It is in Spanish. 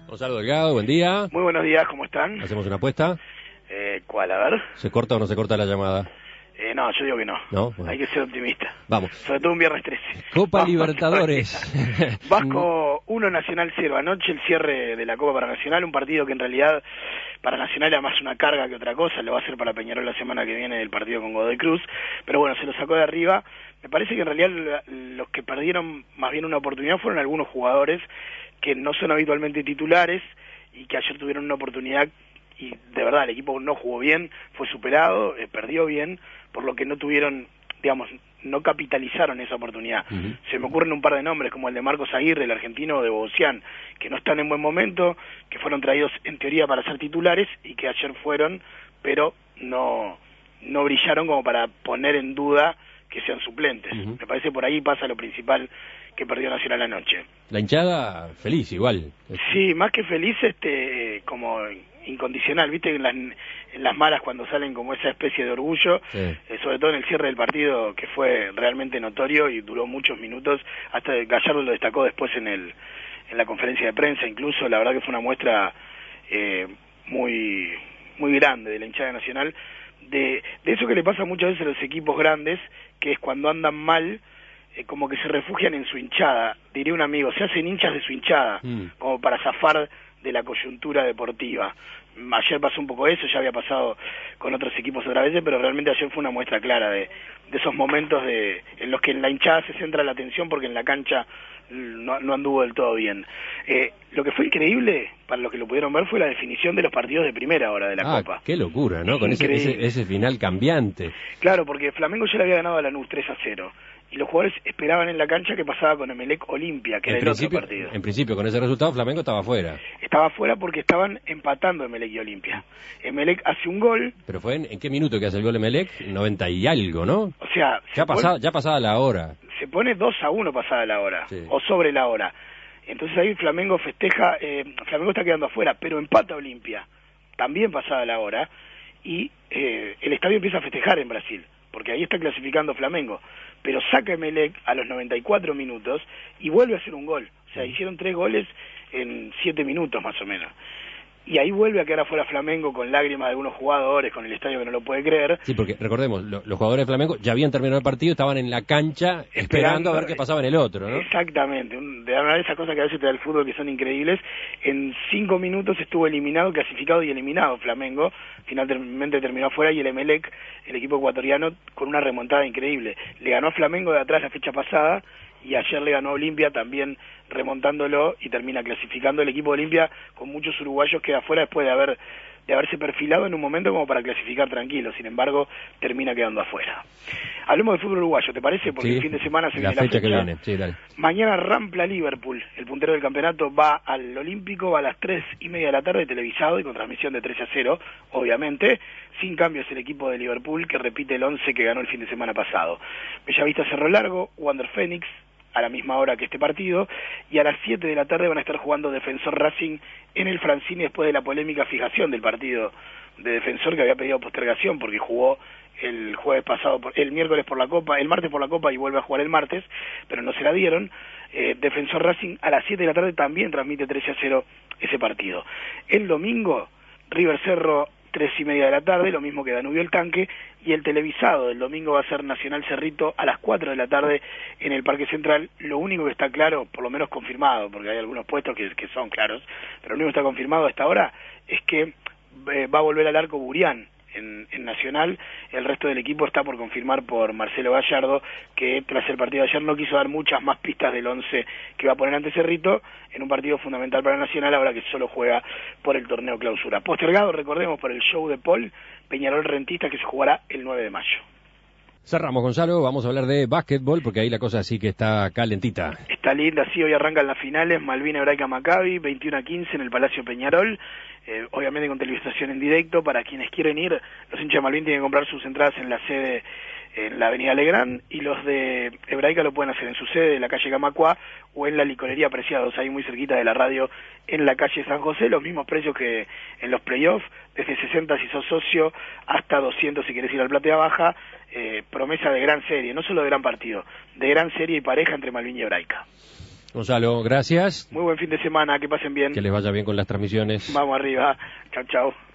Gonzalo Delgado, buen día. Muy buenos días, ¿cómo están? ¿Hacemos una apuesta? ¿Cuál? A ver. ¿Se corta o no se corta la llamada? No, yo digo que no. ¿No? Bueno. Hay que ser optimista. Vamos. Sobre todo un viernes 13. Copa Libertadores. Vasco 1, Nacional 0. Anoche el cierre de la Copa para Nacional, un partido que en realidad para Nacional era más una carga que otra cosa. Lo va a hacer para Peñarol la semana que viene el partido con Godoy Cruz. Pero bueno, se lo sacó de arriba. Me parece que en realidad los que perdieron más bien una oportunidad fueron algunos jugadores que no son habitualmente titulares y que ayer tuvieron una oportunidad y de verdad el equipo no jugó bien, fue superado, perdió bien, por lo que no tuvieron, digamos, no capitalizaron esa oportunidad. Se me ocurren un par de nombres como el de Marcos Aguirre, el argentino de Bogosian, que no están en buen momento, que fueron traídos en teoría para ser titulares y que ayer fueron, pero no brillaron como para poner en duda que sean suplentes. Me parece por ahí pasa lo principal que perdió Nacional anoche. La hinchada feliz igual. Sí, más que feliz, como incondicional, viste, en las malas cuando salen como esa especie de orgullo, sí. Sobre todo en el cierre del partido que fue realmente notorio y duró muchos minutos, hasta Gallardo lo destacó después en la conferencia de prensa, incluso la verdad que fue una muestra muy grande de la hinchada Nacional, de eso que le pasa muchas veces a los equipos grandes, que es cuando andan mal, como que se refugian en su hinchada, diría un amigo, se hacen hinchas de su hinchada, como para zafar de la coyuntura deportiva. Ayer pasó un poco eso, ya había pasado con otros equipos otra vez, pero realmente ayer fue una muestra clara de esos momentos en los que en la hinchada se centra la atención porque en la cancha no anduvo del todo bien. Lo que fue increíble, para los que lo pudieron ver, fue la definición de los partidos de primera hora de la Copa. Qué locura, ¿no? Con ese final cambiante. Claro, porque Flamengo ya le había ganado a Lanús 3-0. Y los jugadores esperaban en la cancha que pasaba con Emelec Olimpia, que era el otro partido. En principio, con ese resultado, Flamengo estaba fuera. Estaba fuera porque estaban empatando Emelec y Olimpia. Emelec hace un gol. ¿Pero fue en qué minuto que hace el gol Emelec? 90 y algo, ¿no? O sea... Ya pasada la hora. Se pone 2-1 pasada la hora, sí. O sobre la hora. Entonces ahí Flamengo festeja, Flamengo está quedando afuera, pero empata Olimpia, también pasada la hora, y el estadio empieza a festejar en Brasil, porque ahí está clasificando Flamengo, pero saca Emelec a los 94 minutos y vuelve a hacer un gol. O sea, hicieron 3 goles en 7 minutos más o menos. Y ahí vuelve a quedar afuera Flamengo con lágrimas de algunos jugadores, con el estadio que no lo puede creer. Sí, porque recordemos, los jugadores de Flamengo ya habían terminado el partido, estaban en la cancha esperando a ver qué pasaba en el otro, ¿no? Exactamente, de una de esas cosas que a veces te da el fútbol que son increíbles. En 5 minutos estuvo eliminado, clasificado y eliminado Flamengo, finalmente terminó afuera, y el Emelec, el equipo ecuatoriano, con una remontada increíble. Le ganó a Flamengo de atrás la fecha pasada, y ayer le ganó a Olimpia también remontándolo y termina clasificando. El equipo de Olimpia con muchos uruguayos queda afuera después de haberse perfilado en un momento como para clasificar tranquilo, sin embargo termina quedando afuera. Hablemos de fútbol uruguayo, ¿te parece? Porque el fin de semana se viene la fecha que viene. Sí, dale. Mañana Rampla Liverpool, el puntero del campeonato, va al Olímpico, va a las 3:30 de la tarde, televisado y con transmisión de 13-0, obviamente. Sin cambios el equipo de Liverpool, que repite el 11 que ganó el fin de semana pasado. Bellavista Cerro Largo, Wander Fénix, a la misma hora que este partido, y a las 7 de la tarde van a estar jugando Defensor Racing en el Francini después de la polémica fijación del partido de Defensor, que había pedido postergación porque jugó el jueves pasado, el miércoles por la Copa, el martes por la Copa y vuelve a jugar el martes, pero no se la dieron. Defensor Racing a las 7 de la tarde también transmite 13-0 ese partido. El domingo, River Cerro 3:30 de la tarde, lo mismo que Danubio el Tanque, y el televisado del domingo va a ser Nacional Cerrito a las 4 de la tarde en el Parque Central. Lo único que está claro, por lo menos confirmado, porque hay algunos puestos que son claros, pero lo único que está confirmado hasta ahora es que va a volver al arco Burián en Nacional. El resto del equipo está por confirmar por Marcelo Gallardo, que tras el partido de ayer no quiso dar muchas más pistas del 11 que va a poner ante Cerrito en un partido fundamental para Nacional, ahora que solo juega por el torneo clausura. Postergado, recordemos, por el show de Paul, Peñarol Rentista, que se jugará el 9 de mayo. Cerramos, Gonzalo, vamos a hablar de básquetbol, porque ahí la cosa sí que está calentita. Está linda, sí, hoy arrancan las finales, Malvin Hebraica Maccabi, 21-15 en el Palacio Peñarol, obviamente con televisación en directo. Para quienes quieren ir, los hinchas de Malvin tienen que comprar sus entradas en la sede, en la avenida Legrand, y los de Hebraica lo pueden hacer en su sede, en la calle Camacuá, o en la licorería Preciados, ahí muy cerquita de la radio, en la calle San José, los mismos precios que en los playoffs, desde 60 si sos socio, hasta 200 si querés ir al platea baja. Promesa de gran serie, no solo de gran partido, de gran serie y pareja entre Malvin y Hebraica. Gonzalo, gracias. Muy buen fin de semana, que pasen bien. Que les vaya bien con las transmisiones. Vamos arriba. Chau, chau.